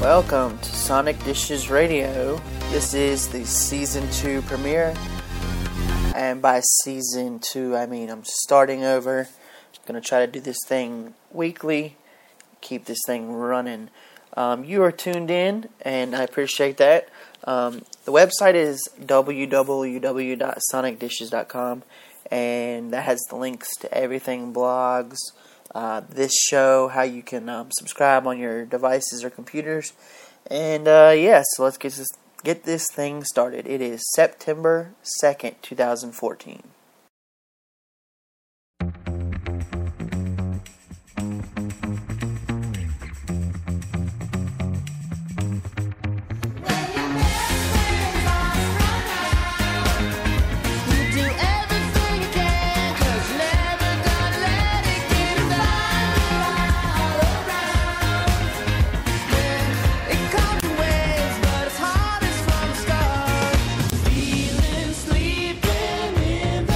Welcome to Sonic Dishes Radio. This is the Season 2 premiere. And by Season 2, I mean I'm starting over. I'm going to try to do this thing weekly. Keep this thing running. You are tuned in, and I appreciate that. The website is www.sonicdishes.com. And that has the links to everything, blogs, this show, how you can subscribe on your devices or computers. And so let's get this thing started. It is September 2nd, 2014. Feeling sleeping in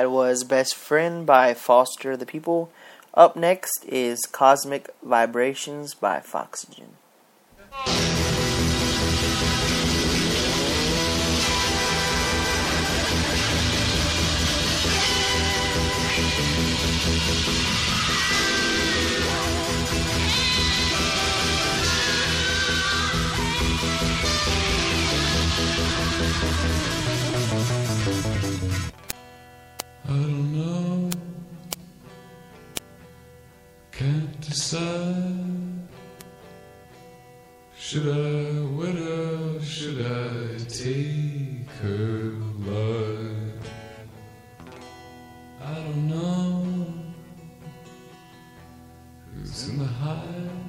That was Best Friend by Foster the People. Up next is Cosmic Vibrations by Foxygen. I don't know, can't decide. Should I wed her, should I take her life? I don't know who's in the hive.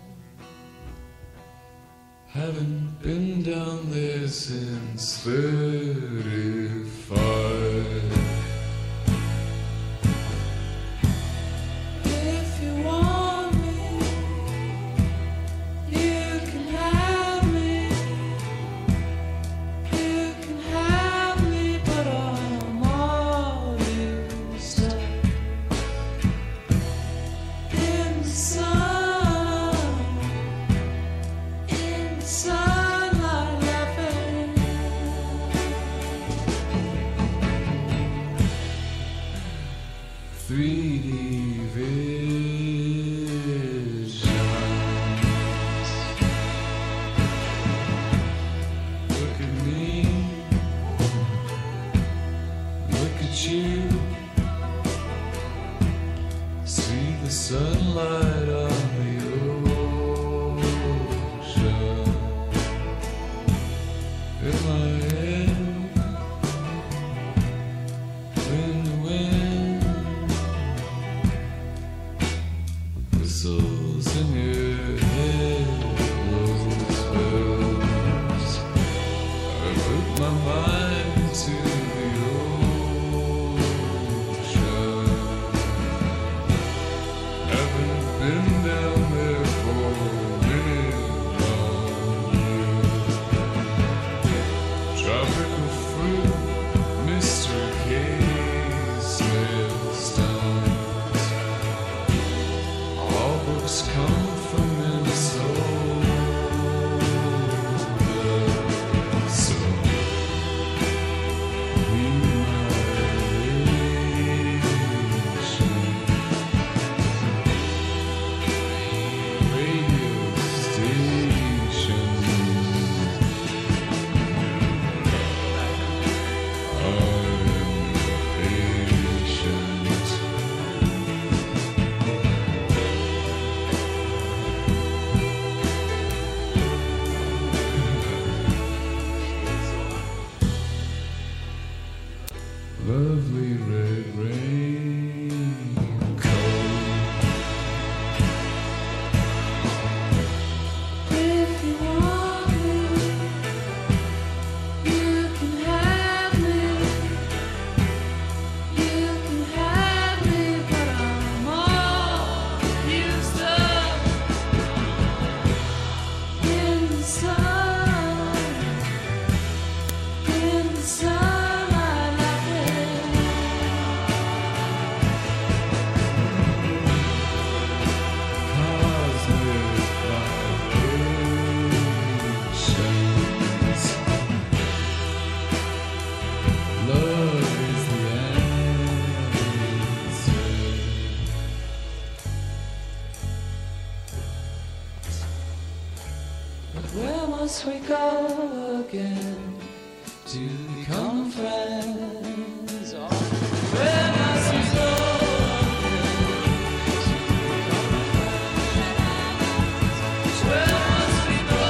Haven't been down there since 35. Where must we go again to become friends? Where must we go again to become friends? Where must we go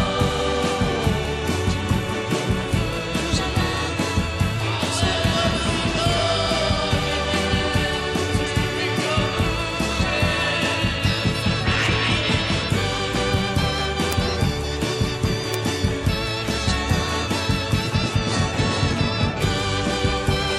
to become friends?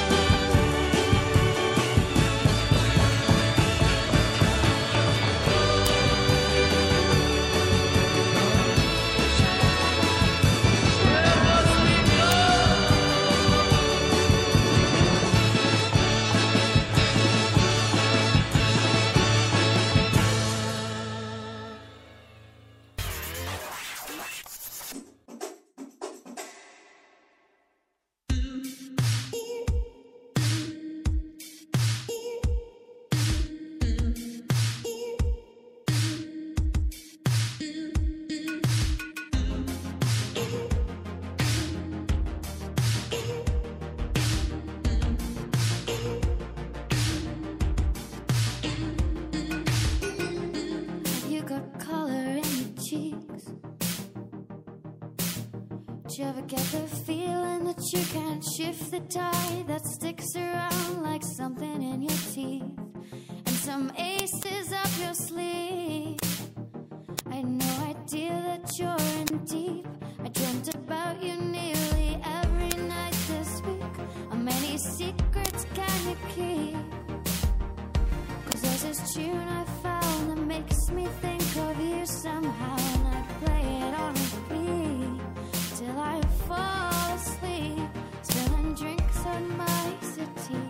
you ever get the feeling that you can't shift the tide that sticks around like something in your teeth and some aces up your sleeve? I had no idea that you're in deep. I dreamt about you nearly every night this week. How many secrets can you keep? 'Cause there's this tune I found that makes me think of you somehow, and I play it on repeat till I fall asleep, spilling drinks on my city.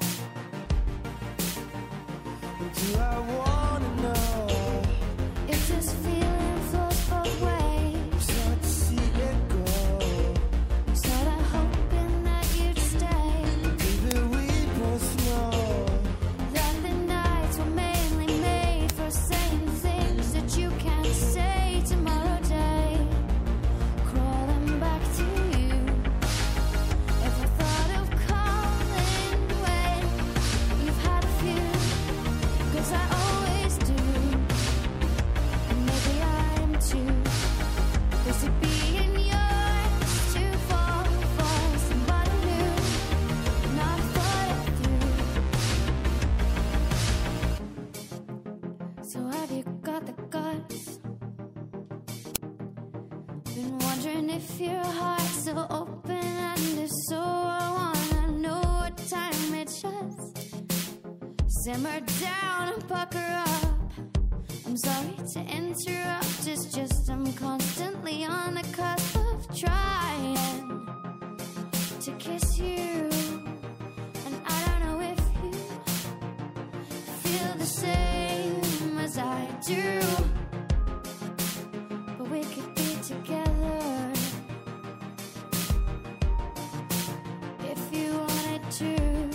Do I wanna know If this feeling flows both ways, start to see it go? sort of hoping that you'd stay, Baby, we both know that the nights were mainly made for saying things that you can't say tomorrow day. Crawling back to you, if I thought of calling when you've had a few, 'cause I always do, and maybe I'm too busy being yours to fall for somebody new, not thought it through. So have you got the guts? Been wondering if your heart's still open, and if so, I wanna know what time it shuts. Simmer down and pucker up. I'm sorry to interrupt, it's just I'm constantly on the cusp of trying to kiss you, and I don't know if you feel the same as I do, but we could be together if you wanted to.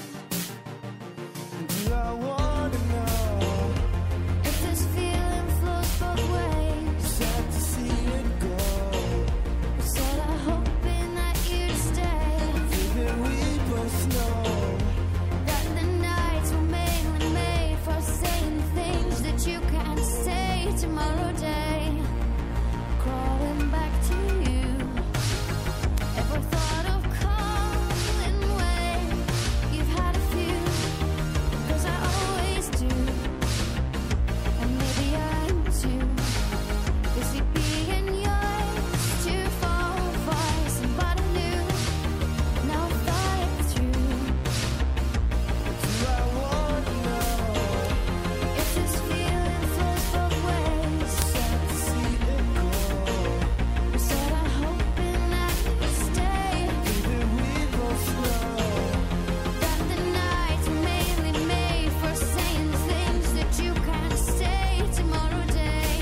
Do I wanna know If this feeling flows both ways, start to see it go? sort of hoping that you'd stay, Baby, we both know that the nights were mainly made for saying things that you can't say tomorrow day. Crawling back to you, ever thought of calling when you've had a few? 'Cause I always do, and maybe I'm too busy being yours to fall for somebody new. Now I've thought it through. Do I wanna know If this feeling flows both ways, start to see it go? we're sort of hoping that you stay, Baby, we both know that the nights are mainly made for saying things that you can't say tomorrow day.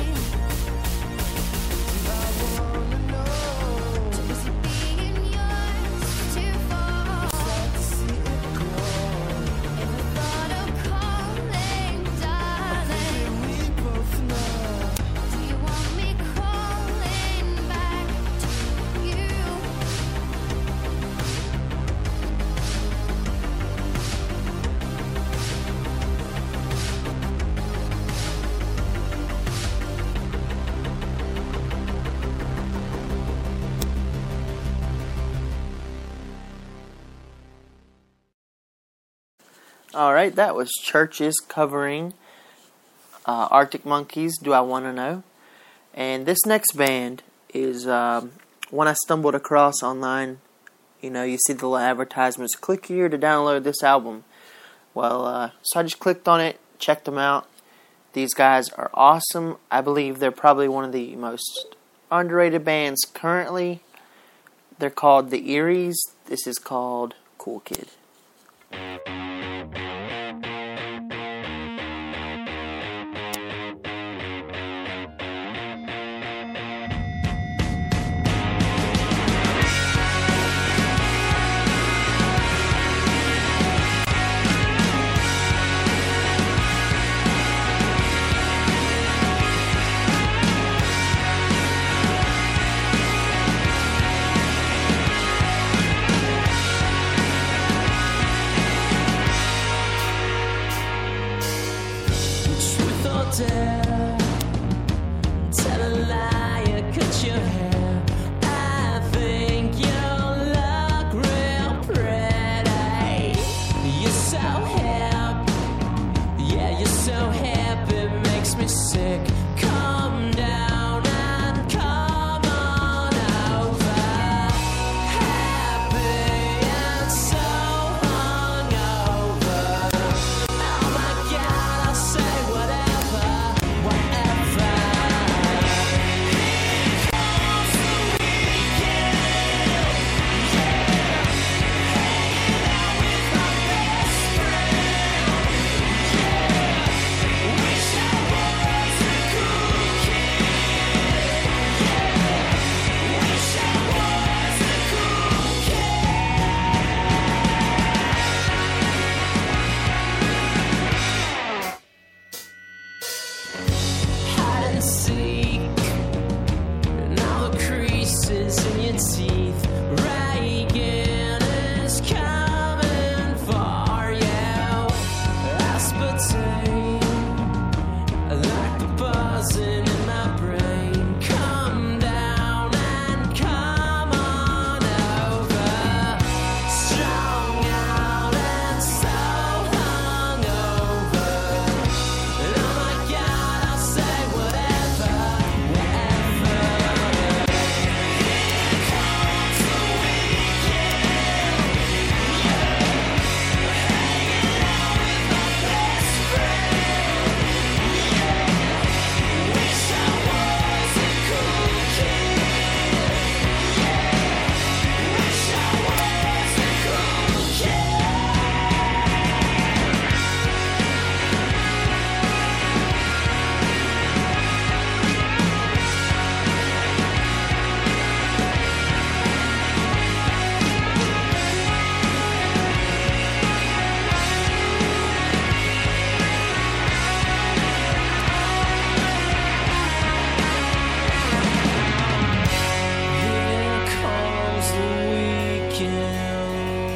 I wanna know Too busy being yours to fall. start to see it go. Ever thought of calling, darling? We both know Do you want me calling back to you? Alright, that was Churches covering Arctic Monkeys, Do I Wanna Know? And this next band is one I stumbled across online. You know, you see the little advertisements, click here to download this album. Well, so I just clicked on it, checked them out. These guys are awesome. I believe they're probably one of the most underrated bands currently. They're called the Eries. This is called Cool Kid. more creases in your teeth. Reagan is coming for you. Aspartame, like the buzzing in my brain. Come down and come on over. Strung out and so hungover. And oh my God, I'll say whatever, whatever. Here comes the weekend. Hanging out with my best friend. Wish I was a cool kid. Wish I was a cool kid. Here comes the weekend.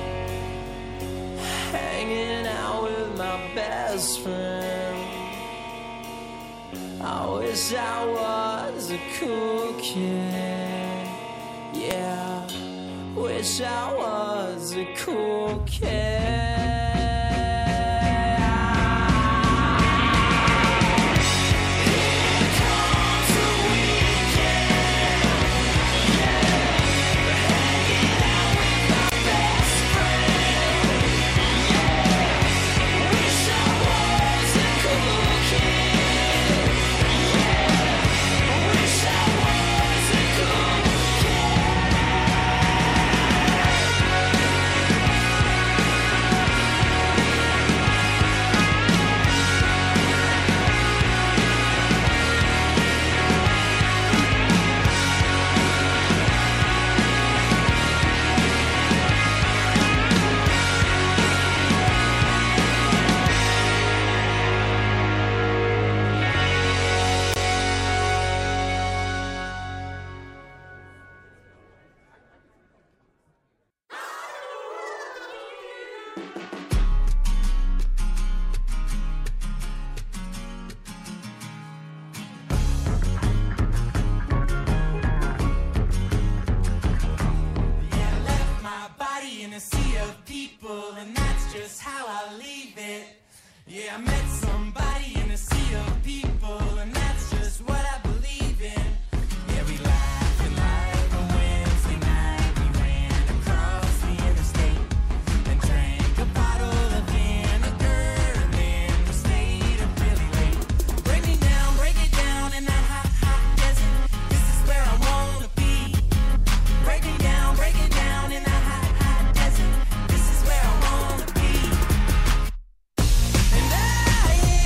Hanging out with my best friend. I wish I was a cool kid. Yeah, wish I was a cool kid. Here comes the weekend. Hanging out with my best friend. Wish I was a cool kid. Wish I was a cool Yeah, I left my body in a sea of people, and that's just how I leave it. Yeah, I met somebody in a sea of people, and that's just what I believe in. Yeah, we laughed and like a Wednesday night. We ran across the interstate and drank a bottle of vinegar, and then we stayed up really late. Break it down in that hot, hot desert. This is where I wanna be. Break it down in that hot, hot desert. This is where I wanna be. And I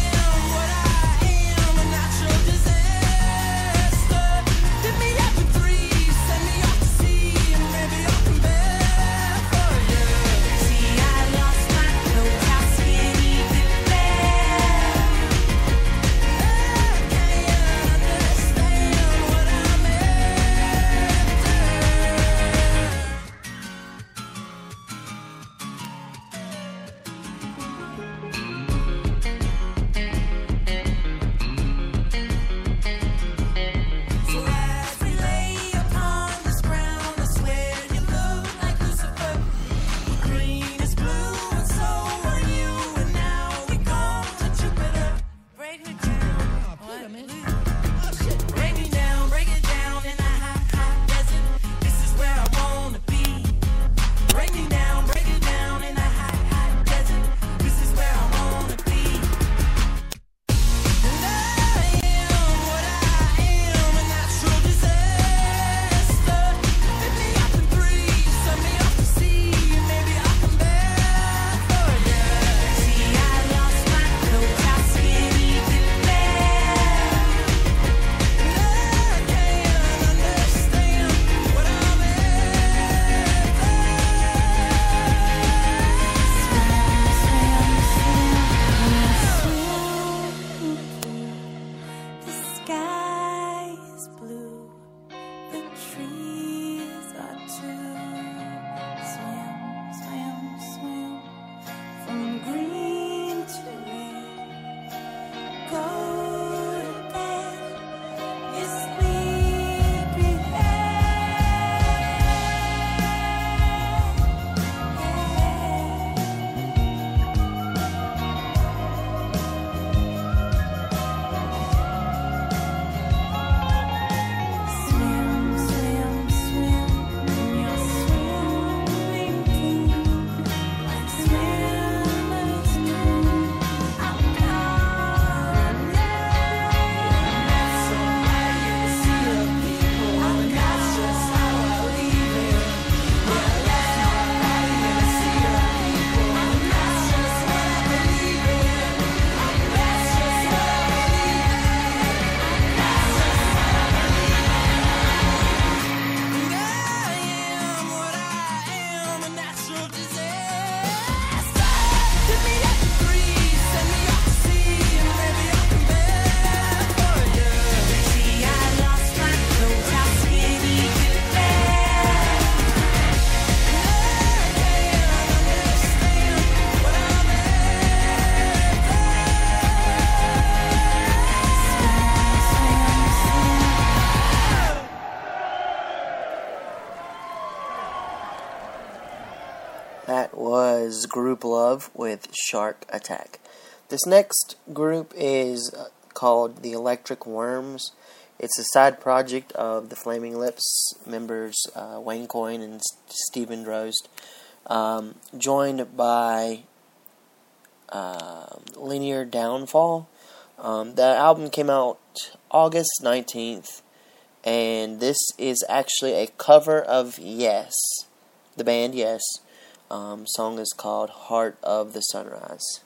that was Group Love with Shark Attack. This next group is called the Electric Worms. It's a side project of the Flaming Lips members Wayne Coyne and Stephen Drost, joined by Linear Downfall. The album came out August 19th, and this is actually a cover of Yes, the band Yes. Song is called Heart of the Sunrise.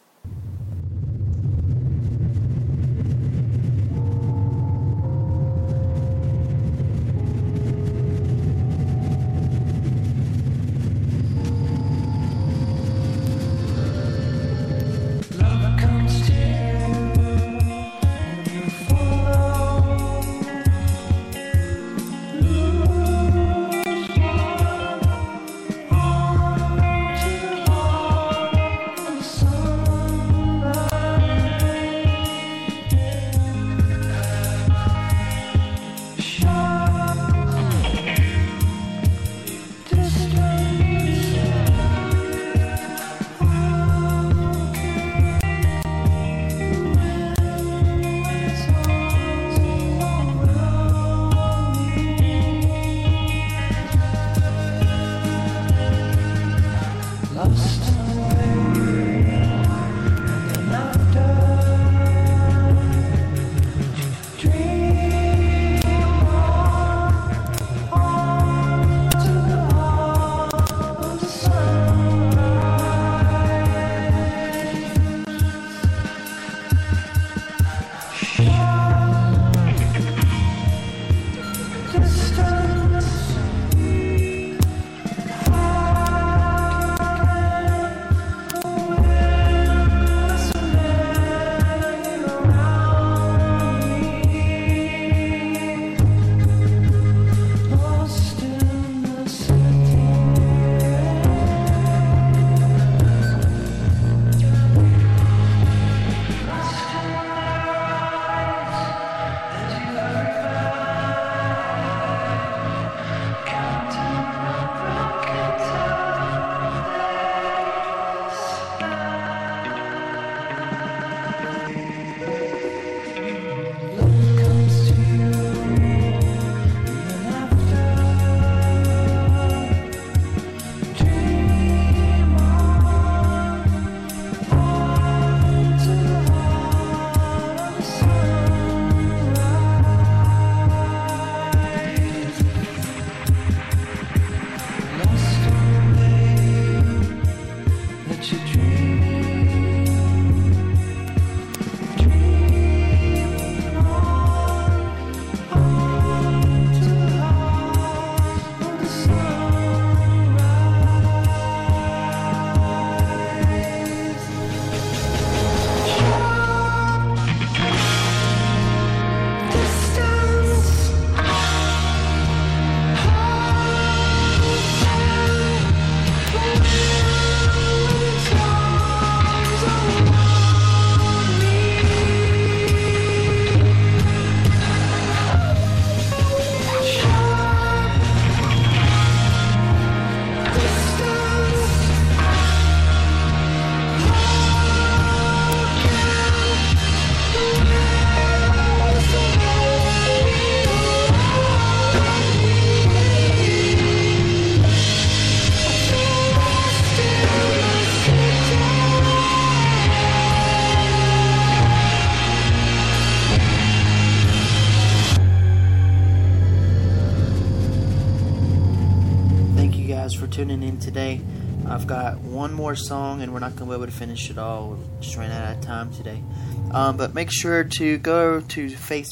Tuning in today. I've got one more song and we're not going to be able to finish it all. We're just running out of time today. But make sure to go to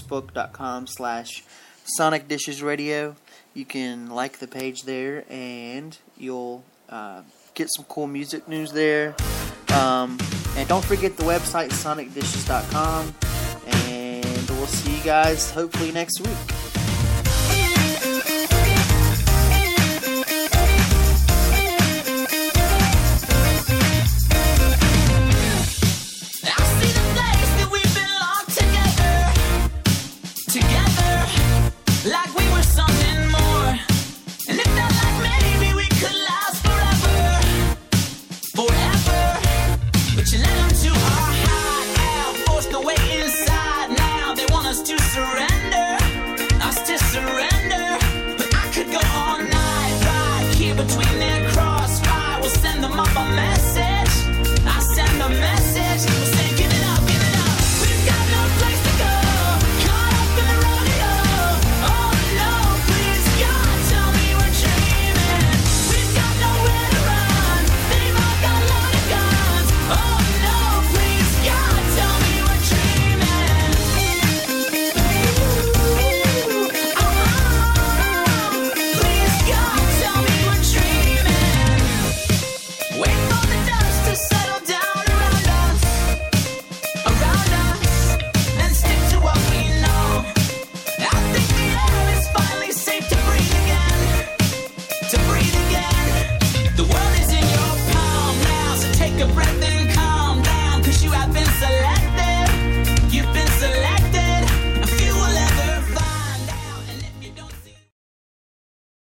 facebook.com/Sonic Dishes Radio. You can like the page there and you'll get some cool music news there. And don't forget the website sonicdishes.com. And we'll see you guys hopefully next week. Like we were something more, and it felt like maybe we could last forever. your breath